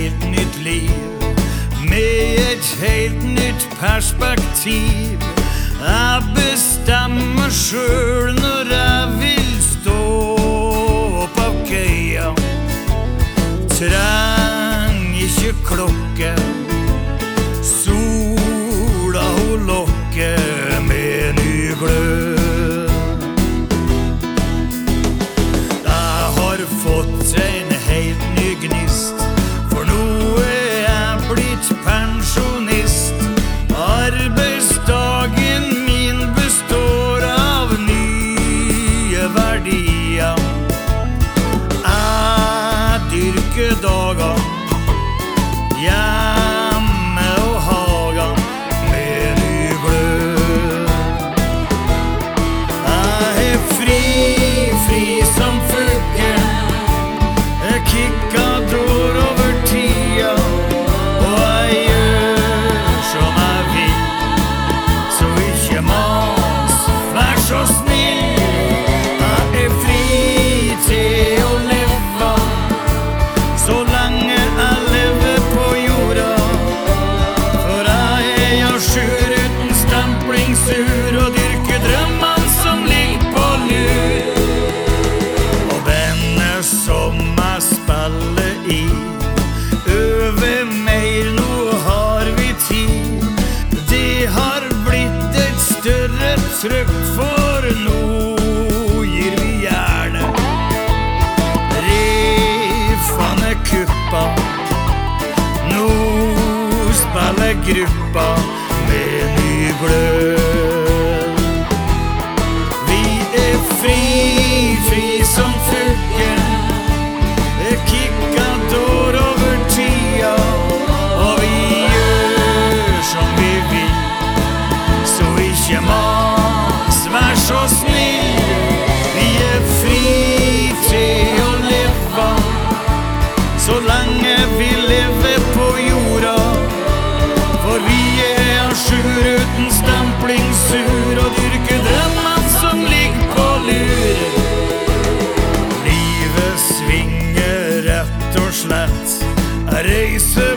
helt nytt liv, med et helt nytt perspektiv. Jeg bestemmer selv når jeg vil stå opp av køya. Trenger ikke klokke, sola hun lokker med ny glød. Jeg har fått en helt ny gnist, for nå jeg blitt pensjonist. Arbeidsdagen min består av nye verdier. Jeg dyrker dager, hjemme og hagen med ny glød. Jeg er fri som fuggen, jeg kikkador over tida, og jeg gjør som jeg vil, så ikke mas, vær så snill. Jeg er fri til å leve, så lenge jeg lever på jorda, for jeg er ja sjur uten stempling, sur og dyrker drømmene som ligger på lur. Og denne som jeg spiller i, øver mer, nå har vi tid. Det har blitt et større trykk, for nå gir vi gjerne. Riffene kuppa, nå spiller gruppa med ny glød. Vi er fri som fuggen, kikkador over tida, og vi gjør som vi vil, så ikke mas, vær så snill. Vi er fri til å leve, så lenge vi lever på jorda, for vi er a jour uten stempling, sur og dyrker drømmene som ligger på lur. Livet svinger rett og slett, jeg reiser